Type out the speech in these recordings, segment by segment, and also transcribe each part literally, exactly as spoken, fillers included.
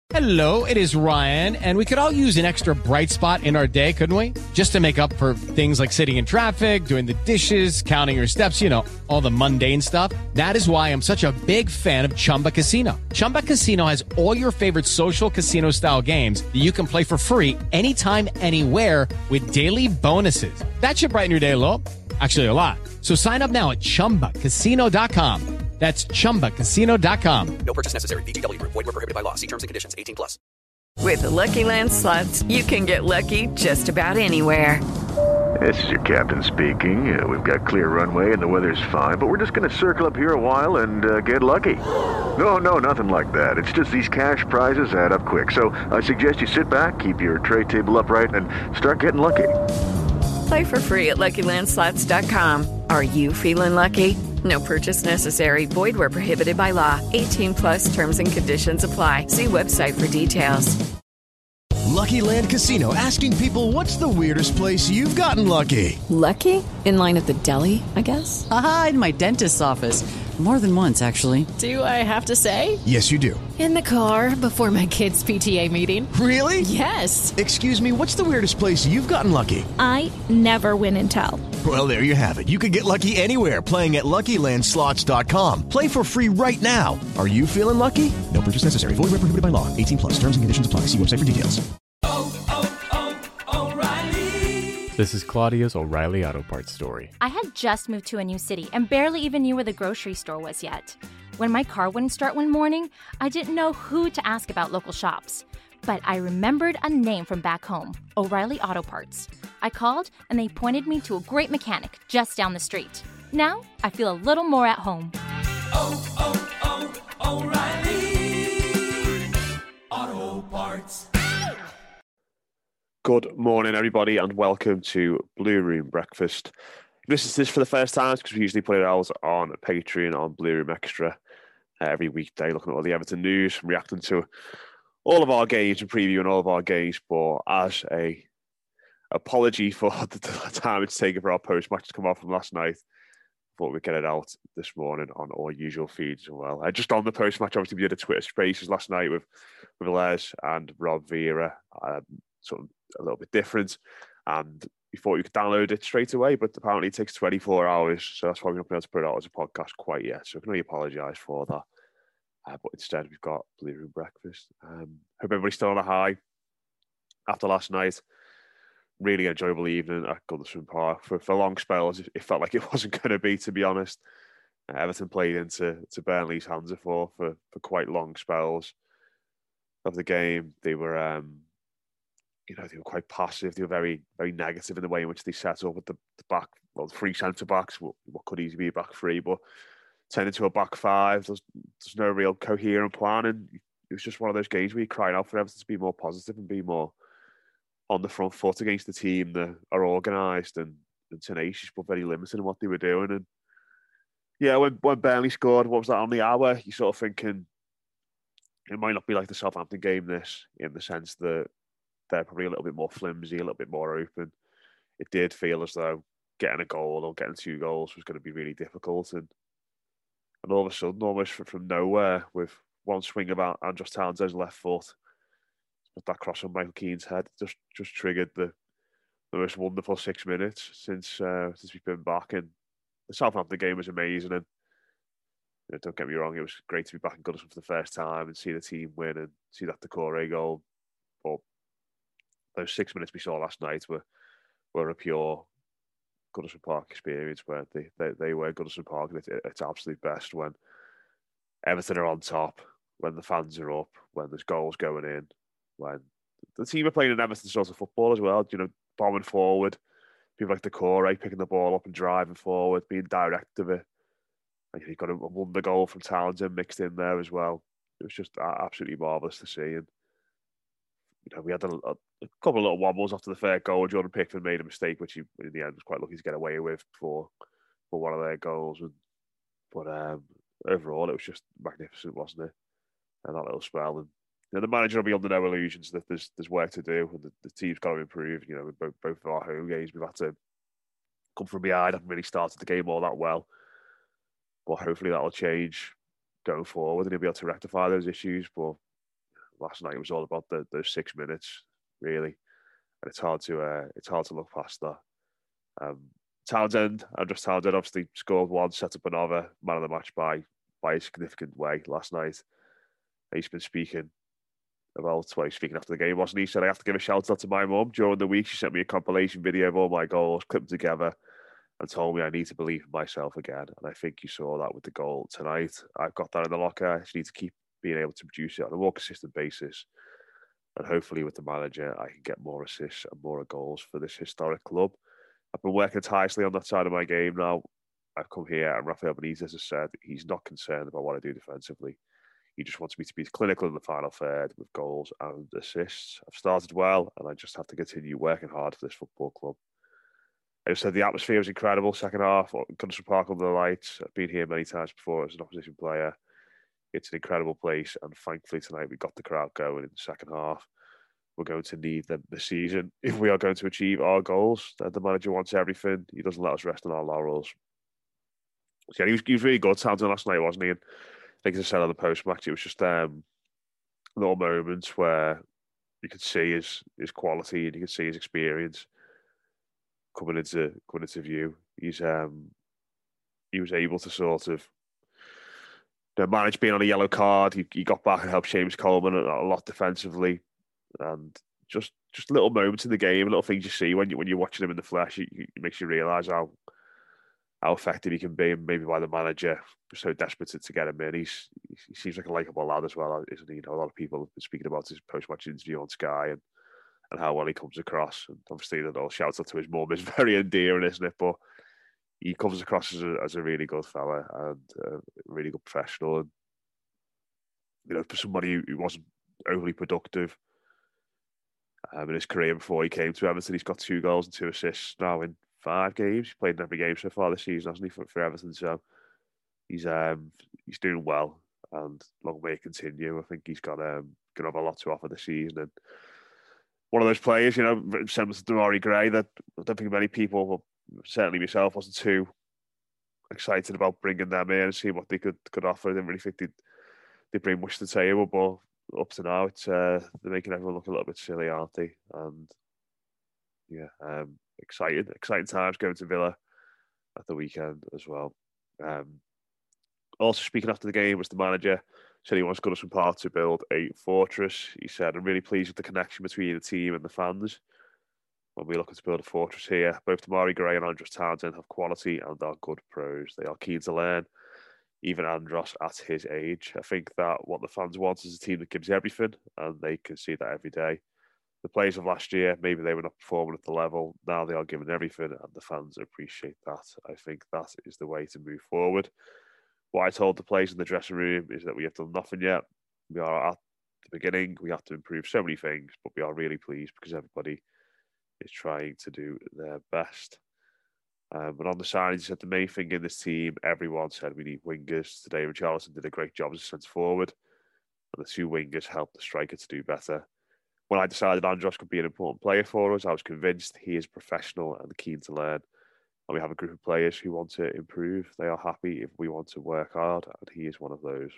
Hello, it is Ryan, and we could all use an extra bright spot in our day, couldn't we? Just to make up for things like sitting in traffic, doing the dishes, counting your steps, you know, all the mundane stuff. That is why I'm such a big fan of Chumba Casino. Chumba Casino has all your favorite social casino-style games that you can play for free anytime, anywhere with daily bonuses. That should brighten your day a little. Actually, a lot. So sign up now at chumba casino dot com. That's chumba casino dot com. No purchase necessary. V G W. Void where prohibited by law. See terms and conditions. eighteen plus. With the Lucky Land Slots, you can get lucky just about anywhere. This is your captain speaking. Uh, we've got clear runway and the weather's fine, but we're just going to circle up here a while and uh, get lucky. No, no, nothing like that. It's just these cash prizes add up quick. So I suggest you sit back, keep your tray table upright, and start getting lucky. Play for free at lucky land slots dot com. Are you feeling lucky? No purchase necessary. Void where prohibited by law. eighteen plus terms and conditions apply. See website for details. Lucky Land Casino, asking people, what's the weirdest place you've gotten lucky? Lucky? In line at the deli, I guess? Aha, in my dentist's office. More than once, actually. Do I have to say? Yes, you do. In the car before my kids' P T A meeting. Really? Yes. Excuse me, what's the weirdest place you've gotten lucky? I never win and tell. Well, there you have it. You can get lucky anywhere, playing at lucky land slots dot com. Play for free right now. Are you feeling lucky? No purchase necessary. Void where prohibited by law. eighteen plus. Terms and conditions apply. See website for details. Oh, oh, oh, O'Reilly. This is Claudia's O'Reilly Auto Parts story. I had just moved to a new city and barely even knew where the grocery store was yet. When my car wouldn't start one morning, I didn't know who to ask about local shops. But I remembered a name from back home, O'Reilly Auto Parts. I called, and they pointed me to a great mechanic just down the street. Now, I feel a little more at home. Oh, oh, oh, O'Reilly Auto Parts. Good morning, everybody, and welcome to Blue Room Breakfast. If this is this for the first time, because we usually put it out on Patreon, on Blue Room Extra, uh, every weekday, looking at all the Everton news, reacting to all of our games and previewing all of our games. But as a apology for the time it's taken for our post-match to come off from last night, thought we'd get it out this morning on all usual feeds as well. Uh, just on the post-match, obviously we did a Twitter Spaces last night with, with Les and Rob Vera, um, sort of a little bit different, and we thought you could download it straight away, but apparently it takes twenty-four hours, so that's why we're not been able to put it out as a podcast quite yet, so I can only apologise for that. Uh, but instead, we've got Blue Room Breakfast. Um, hope everybody's still on a high after last night. Really enjoyable evening at Goodison Park. For, for long spells, it felt like it wasn't going to be, to be honest. Uh, Everton played into to Burnley's hands for, for for quite long spells of the game. They were, um, you know, they were quite passive. They were very, very negative in the way in which they set up with the, the back, well, the three centre backs. What, what could easily be a back three, but turned into a back five. There's, there's no real coherent plan, and it was just one of those games where you cried out for Everton to be more positive and be more on the front foot against the team that are organised and, and tenacious, but very limited in what they were doing. And yeah, when when Burnley scored, what was that, on the hour? You're sort of thinking it might not be like the Southampton game, this, in the sense that they're probably a little bit more flimsy, a little bit more open. It did feel as though getting a goal or getting two goals was going to be really difficult. And And all of a sudden, almost from nowhere, with one swing of Andros Townsend's left foot, put that cross on Michael Keane's head, just just triggered the, the most wonderful six minutes since uh, since we've been back. And the Southampton game was amazing. And you know, don't get me wrong, it was great to be back in Goodison for the first time and see the team win and see that Decore goal. But those six minutes we saw last night were were a pure Goodison Park experience, where they, they, they were Goodison Park at its, its absolute best, when Everton are on top, when the fans are up, when there's goals going in, when the team are playing an Everton sort of football as well, you know, bombing forward, people like Decore picking the ball up and driving forward, being direct of it. And you've got a wonder goal from Townsend mixed in there as well. It was just absolutely marvellous to see. And you know, we had a, a, a couple of little wobbles after the third goal. Jordan Pickford made a mistake, which he, in the end, was quite lucky to get away with for for one of their goals. And, but um, overall, it was just magnificent, wasn't it? And that little spell. And you know, the manager will be under no illusions that there's there's work to do, and the, the team's got to improve. You know, both both of our home games, we've had to come from behind. Haven't really started the game all that well, but hopefully that'll change going forward, and he'll be able to rectify those issues. But last night it was all about the, those six minutes, really. And it's hard to uh, it's hard to look past that. Um, Townsend, Andros Townsend obviously scored one, set up another, man of the match by by a significant way last night. He's been speaking about, well, he was speaking after the game, wasn't he? He said, I have to give a shout out to my mum. During the week, she sent me a compilation video of all my goals, clipped them together, and told me I need to believe in myself again. And I think you saw that with the goal tonight. I've got that in the locker. I just need to keep being able to produce it on a more consistent basis. And hopefully with the manager, I can get more assists and more goals for this historic club. I've been working tirelessly on that side of my game now. I've come here and Rafael Benitez has said he's not concerned about what I do defensively. He just wants me to be clinical in the final third with goals and assists. I've started well and I just have to continue working hard for this football club. I said the atmosphere was incredible. Second half, Goodison Park under the lights. I've been here many times before as an opposition player. It's an incredible place, and thankfully tonight we got the crowd going in the second half. We're going to need them this season if we are going to achieve our goals. The manager wants everything. He doesn't let us rest on our laurels. So yeah, he was, he was really good Townsend last night, wasn't he? And I think as I said on the post-match, it was just um, little moments where you could see his his quality and you could see his experience coming into coming into view. He's um he was able to sort of you know, manage being on a yellow card. He, he got back and helped James Coleman a, a lot defensively, and just just little moments in the game, little things you see when you when you're watching him in the flesh. It, it makes you realise how how effective he can be, and maybe why the manager was so desperate to, to get him in. He's he seems like a likeable lad as well, isn't he? You know, a lot of people have been speaking about his post-match interview on Sky and. and how well he comes across. And obviously, that all shouts out to his mum is very endearing, isn't it? But he comes across as a, as a really good fella and a really good professional. And, you know, for somebody who wasn't overly productive um, in his career before he came to Everton, he's got two goals and two assists now in five games. He's played in every game so far this season, hasn't he, for, for Everton? So he's um, he's doing well, and long may it continue. I think he's got um, going to have a lot to offer this season. And one of those players, you know, similar to Demarai Gray, that I don't think many people, well, certainly myself, wasn't too excited about bringing them in and seeing what they could could offer. I didn't really think they'd, they'd bring much to the table, but up to now, it's uh, they're making everyone look a little bit silly, aren't they? And yeah, um, excited, exciting times going to Villa at the weekend as well. Um, also, speaking after the game was the manager. Said he wants Goodison Park to build a fortress. He said, I'm really pleased with the connection between the team and the fans. When we're looking to build a fortress here, both Demarai Gray and Andros Townsend have quality and are good pros. They are keen to learn, even Andros at his age. I think that what the fans want is a team that gives everything, and they can see that every day. The players of last year, maybe they were not performing at the level. Now they are giving everything, and the fans appreciate that. I think that is the way to move forward. What I told the players in the dressing room is that we have done nothing yet. We are at the beginning. We have to improve so many things, but we are really pleased because everybody is trying to do their best. Um, but on the side, he said the main thing in this team, everyone said we need wingers. Today, Richarlison did a great job as a centre forward, and the two wingers helped the striker to do better. When I decided Andros could be an important player for us, I was convinced he is professional and keen to learn. And we have a group of players who want to improve. They are happy if we want to work hard, and he is one of those.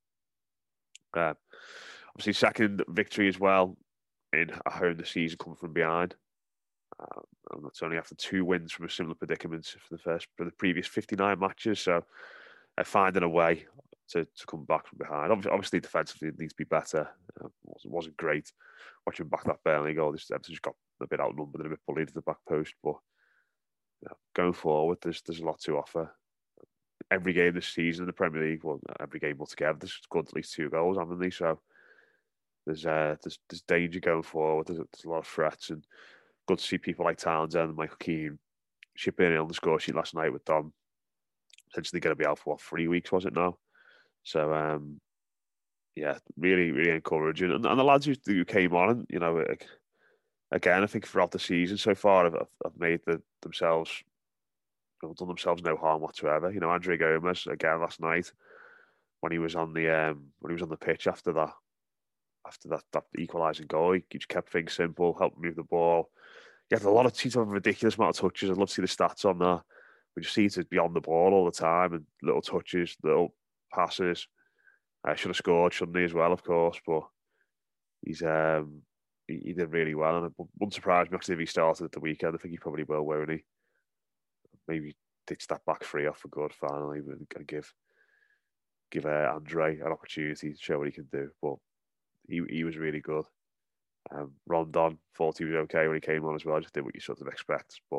Uh, obviously, second victory as well in a home this season coming from behind. Um, and that's only after two wins from a similar predicament for the first for the previous fifty-nine matches. So they're finding a way to, to come back from behind. Obviously, obviously defensively it needs to be better. Uh, it wasn't, wasn't great watching back that Burnley goal. This Everton just got a bit outnumbered and a bit bullied at the back post, but. Yeah, going forward, there's there's a lot to offer. Every game this season in the Premier League, well, every game altogether, there's scored at least two goals, haven't they? So there's uh, there's there's danger going forward. There's, there's a lot of threats, and good to see people like Townsend and Michael Keane chipping in on the score sheet last night with Dom. Essentially, going to be out for what, three weeks, was it now? So um, yeah, really, really encouraging. And, and the lads who, who came on, and you know. Like, Again, I think throughout the season so far, I've, I've made the, themselves, done themselves no harm whatsoever. You know, Andre Gomez again last night when he was on the um, when he was on the pitch after that, after that that equalising goal, he just kept things simple, helped move the ball. He had a lot of, he had a ridiculous amount of touches. I'd love to see the stats on that. We just see to be on the ball all the time and little touches, little passes. I uh, should have scored, shouldn't he, as well, of course, but. He's um, he, he did really well, and it wouldn't surprise me actually if he started at the weekend. I think he probably will, won't he? Maybe ditch that back three off for good finally, and give give uh, Andre an opportunity to show what he can do. But he he was really good. Um, Rondon thought he was okay when he came on as well. Just did what you sort of expect, but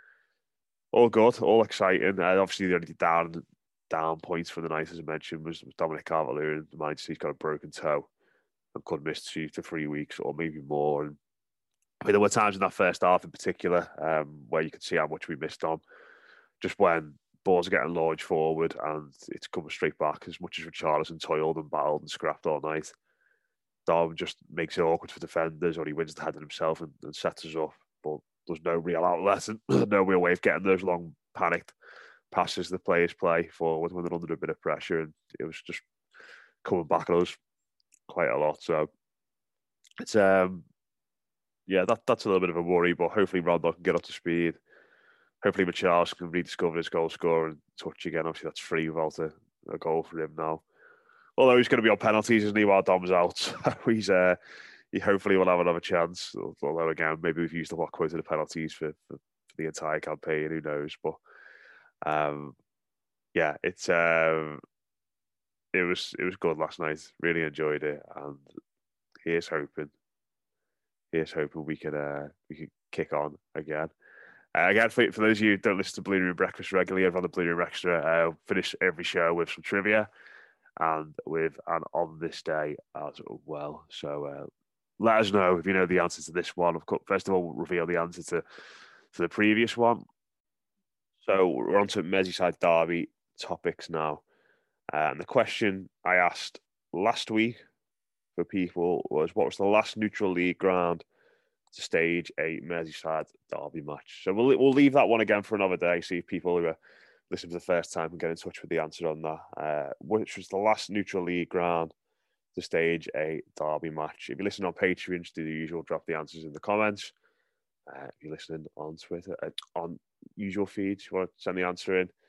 all good, all exciting. Uh, obviously, the only down down points for the night, as I mentioned, was, was Dominic Calvert-Lewin. The Manchester he's got a broken toe and could miss two to three weeks or maybe more. And I mean, there were times in that first half in particular um, where you could see how much we missed on. Just when balls are getting launched forward and it's coming straight back, as much as Richarlison toiled and battled and scrapped all night, Dom just makes it awkward for defenders, or he wins the header himself and, and sets us up. But there's no real outlet and no real way of getting those long panicked passes the players play forward when they're under a bit of pressure, and it was just coming back at us quite a lot. So it's um yeah, that that's a little bit of a worry, but hopefully Rondon can get up to speed. Hopefully Richarlison can rediscover his goal scorer and touch again. Obviously that's free without a, a goal for him now. Although he's going to be on penalties, isn't he, while Dom's out. So he's uh he hopefully will have another chance. Although again, maybe we've used the lot quote of the penalties for, for, for the entire campaign, who knows, but Um, yeah, it's um, it was it was good last night. Really enjoyed it, and here's hoping, here's hoping we can uh, we can kick on again. Uh, again, for, for those of you who don't listen to Blue Room Breakfast regularly, over on the Blue Room Extra, uh, finish every show with some trivia and with an on this day as well. So uh, let us know if you know the answer to this one. Of course, first of all, we'll reveal the answer to to the previous one. So we're on to Merseyside Derby topics now. Uh, and the question I asked last week for people was, what was the last neutral league ground to stage a Merseyside Derby match? So we'll we'll leave that one again for another day, see if people who are listening for the first time can get in touch with the answer on that. Uh, which was the last neutral league ground to stage a Derby match? If you listen on Patreon, just do the usual, drop the answers in the comments. Uh, if you're listening on Twitter, uh, on usual feeds, you want to send the answer in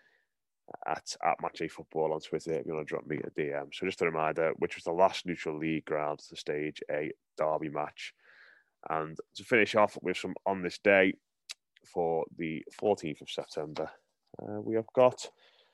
at, at MatchAFootball on Twitter if you want to drop me a D M. So just a reminder, which was the last neutral league ground to stage a derby match. And to finish off with some on this day for the fourteenth of September, uh, we have got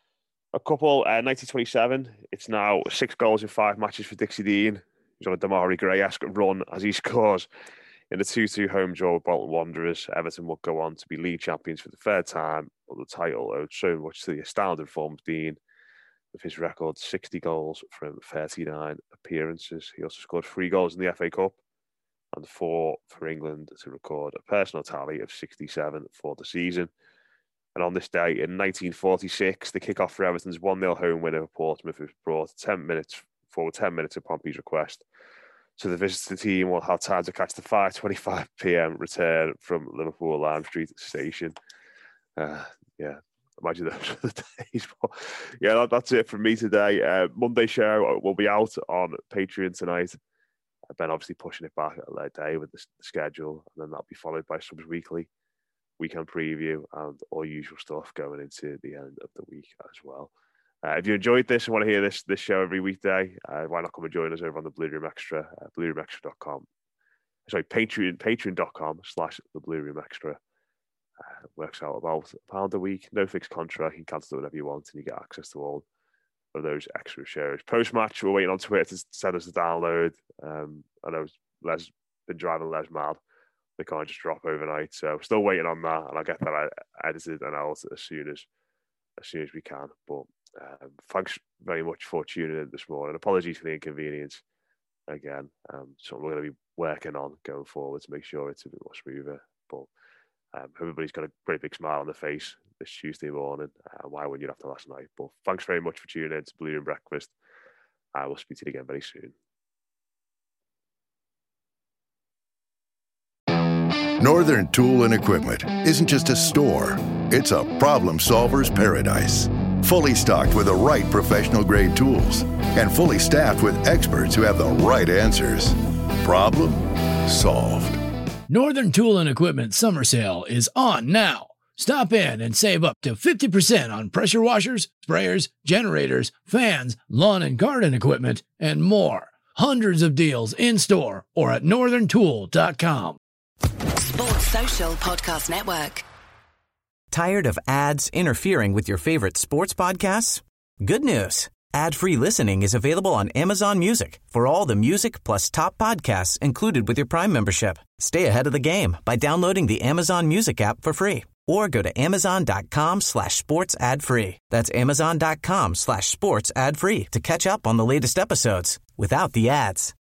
a couple, uh, nineteen twenty-seven. It's now six goals in five matches for Dixie Dean. He's on a Damari Gray-esque run as he scores in the two two home draw with Bolton Wanderers. Everton will go on to be league champions for the third time, but the title owed so much to the astounding form of Dean, with his record sixty goals from thirty-nine appearances. He also scored three goals in the F A Cup and four for England to record a personal tally of sixty-seven for the season. And on this day in nineteen forty-six, the kick-off for Everton's one nil home win over Portsmouth was brought ten minutes forward ten minutes of Pompey's request. So the visitor team will have time to catch the five twenty-five p.m. return from Liverpool Lime Street Station. Uh, yeah, imagine those are the days. But yeah, that, that's it from me today. Uh, Monday show will be out on Patreon tonight. I've been obviously pushing it back a day with the, the schedule, and then that'll be followed by Subs Weekly, weekend preview, and all usual stuff going into the end of the week as well. Uh, if you enjoyed this and want to hear this this show every weekday, uh, why not come and join us over on the Blue Room Extra, uh, blue room extra dot com. Sorry, Patreon, patreon.com slash the Blue Room Extra. Uh, works out about a pound a week, no fixed contract. You can cancel whatever you want and you get access to all of those extra shows. Post-match, we're waiting on Twitter to send us a download. Um, I know Les been driving Les mad. They can't just drop overnight. So still waiting on that, and I'll get that edited and out as soon as as soon as we can. But Um, thanks very much for tuning in this morning. Apologies for the inconvenience again. Um, so we're going to be working on going forward to make sure it's a bit more smoother. But um, everybody's got a pretty big smile on their face this Tuesday morning. Uh, why wouldn't you after last night? But thanks very much for tuning in to Blue Room Breakfast. I will speak to you again very soon. Northern Tool and Equipment isn't just a store. It's a problem solver's paradise. Fully stocked with the right professional-grade tools and fully staffed with experts who have the right answers. Problem solved. Northern Tool and Equipment summer sale is on now. Stop in and save up to fifty percent on pressure washers, sprayers, generators, fans, lawn and garden equipment, and more. Hundreds of deals in-store or at northern tool dot com. Sports Social Podcast Network. Tired of ads interfering with your favorite sports podcasts? Good news. Ad-free listening is available on Amazon Music for all the music plus top podcasts included with your Prime membership. Stay ahead of the game by downloading the Amazon Music app for free or go to amazon.com slash sports ad free. That's amazon.com slash sports ad free to catch up on the latest episodes without the ads.